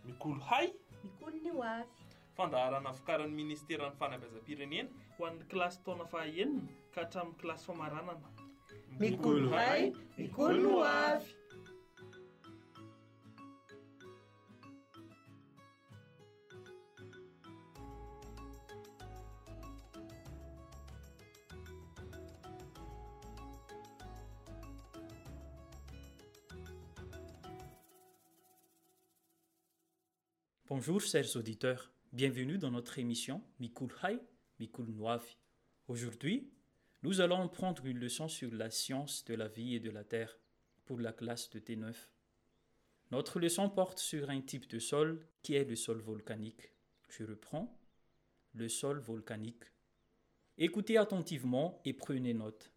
Mikolo hay Mikolo ny ho avy. fandaharana vokarin'ny ministeran'ny fanabeazam-pirenena ho an'ny kilasy taona fahaenina ka hatramin'ny kilasy famaranana. Mikolo hay, Mikolo ny ho avy. Bonjour chers auditeurs, bienvenue dans notre émission Mikolo hay, Mikolo ny ho avy. Aujourd'hui, nous allons prendre une leçon sur la science de la vie et de la terre pour la classe de T9. Notre leçon porte sur un type de sol qui est le sol volcanique. Je reprends, le sol volcanique. Écoutez attentivement et prenez note.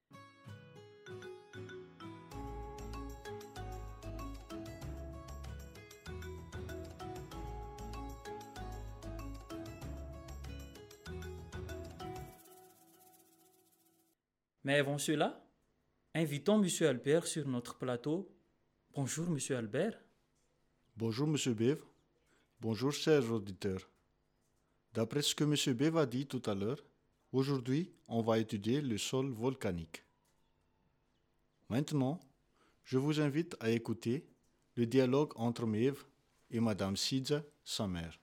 Mais avant cela, invitons M. Albert sur notre plateau. Bonjour M. Albert. Bonjour M. Bev. Bonjour chers auditeurs. D'après ce que M. Bev a dit tout à l'heure, aujourd'hui on va étudier le sol volcanique. Maintenant, je vous invite à écouter le dialogue entre Mev et Madame Sidza, sa mère.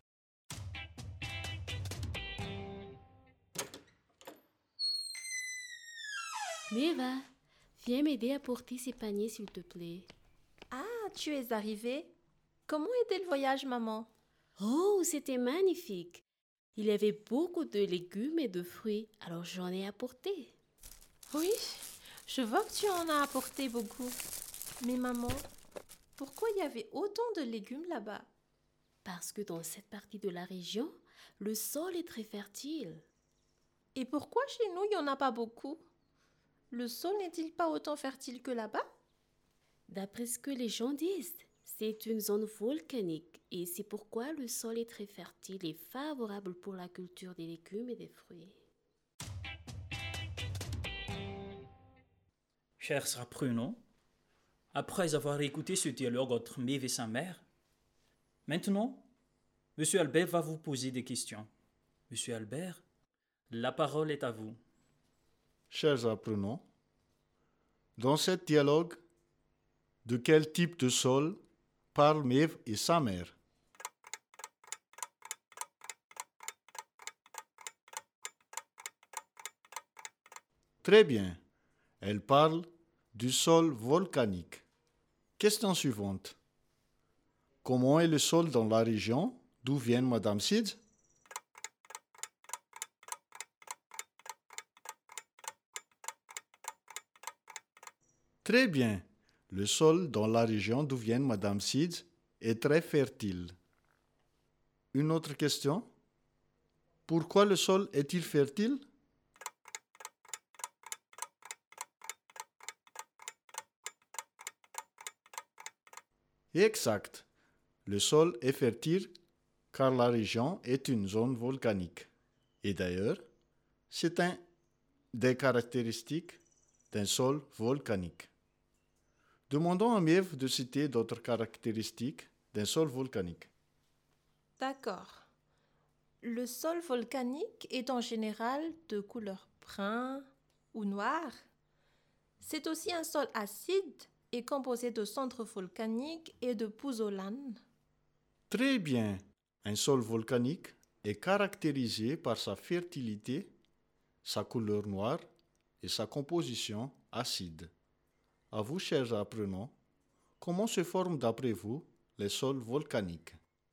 Meva, viens m'aider à porter ces paniers, s'il te plaît. Ah, tu es arrivée. Comment était le voyage, maman? Oh, c'était magnifique. Il y avait beaucoup de légumes et de fruits, alors j'en ai apporté. Oui, je vois que tu en as apporté beaucoup. Mais maman, pourquoi il y avait autant de légumes là-bas? Parce que dans cette partie de la région, le sol est très fertile. Et pourquoi chez nous, il n'y en a pas beaucoup? Le sol n'est-il pas autant fertile que là-bas? D'après ce que les gens disent, c'est une zone volcanique et c'est pourquoi le sol est très fertile et favorable pour la culture des légumes et des fruits. Chers apprenants, après avoir écouté ce dialogue entre Mev et sa mère, maintenant, M. Albert va vous poser des questions. M. Albert, la parole est à vous. Chers apprenants, dans ce dialogue, de quel type de sol parlent Mev et sa mère? Très bien, elle parle du sol volcanique. Question suivante. Comment est le sol dans la région d'où vient Madame Sid? Très bien. Le sol dans la région d'où vient Madame Sid est très fertile. Une autre question. Pourquoi le sol est-il fertile? Exact. Le sol est fertile car la région est une zone volcanique. Et d'ailleurs, c'est un des caractéristiques d'un sol volcanique. Demandons à Mev de citer d'autres caractéristiques d'un sol volcanique. D'accord. Le sol volcanique est en général de couleur brun ou noir. C'est aussi un sol acide et composé de cendres volcaniques et de pouzzolanes. Très bien. Un sol volcanique est caractérisé par sa fertilité, sa couleur noire et sa composition acide. À vous, chers apprenants, comment se forment d'après vous les sols volcaniques?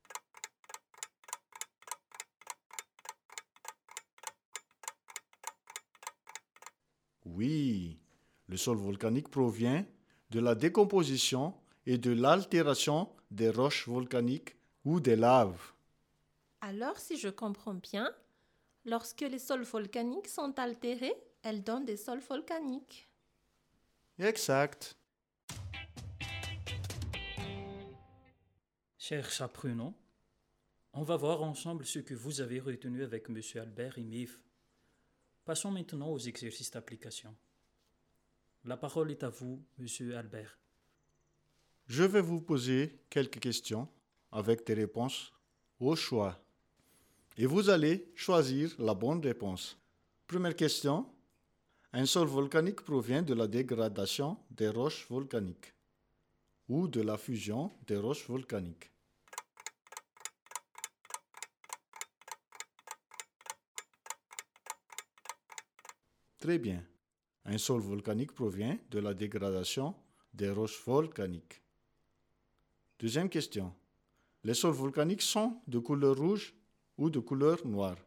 Oui, le sol volcanique provient de la décomposition et de l'altération des roches volcaniques ou des laves. Alors, si je comprends bien, lorsque les sols volcaniques sont altérés, elles donnent des sols volcaniques. Exact. Chers apprenants, on va voir ensemble ce que vous avez retenu avec M. Albert et Mev. Passons maintenant aux exercices d'application. La parole est à vous, M. Albert. Je vais vous poser quelques questions avec des réponses au choix. Et vous allez choisir la bonne réponse. Première question. Un sol volcanique provient de la dégradation des roches volcaniques ou de la fusion des roches volcaniques. Très bien. Un sol volcanique provient de la dégradation des roches volcaniques. Deuxième question. Les sols volcaniques sont de couleur rouge ou de couleur noire?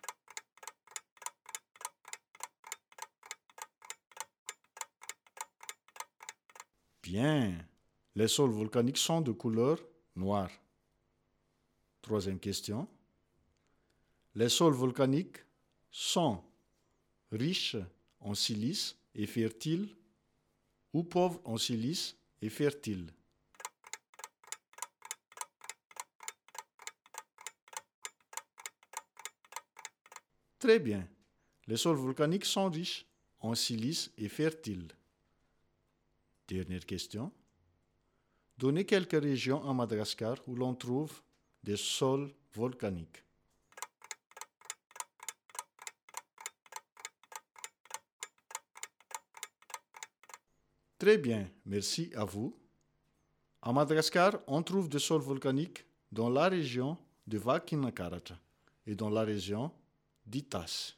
Bien. Les sols volcaniques sont de couleur noire. Troisième question. Les sols volcaniques sont riches en silice et fertiles ou pauvres en silice et fertiles? Très bien. Les sols volcaniques sont riches en silice et fertiles. Dernière question. Donnez quelques régions à Madagascar où l'on trouve des sols volcaniques. Très bien, merci à vous. À Madagascar, on trouve des sols volcaniques dans la région de Vakinakaracha et dans la région d'Itas.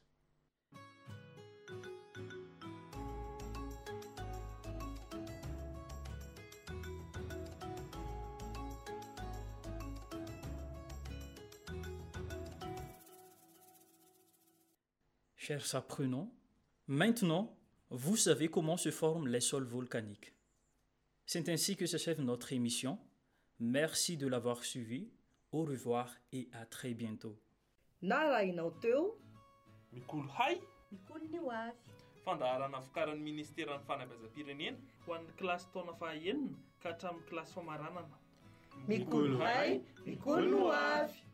Chers apprenants, maintenant, vous savez comment se forment les sols volcaniques. C'est ainsi que s'achève notre émission. Merci de l'avoir suivi. Au revoir et à très bientôt. Narainao teo Mikolo hay Mikolo ny ho avy. fandaharana vokarin'ny ministeran'ny fanabeazam-pirenena ho an'ny kilasy taona fahaenina ka hatramin'ny kilasy famaranana. mikolo hay mikolo no avy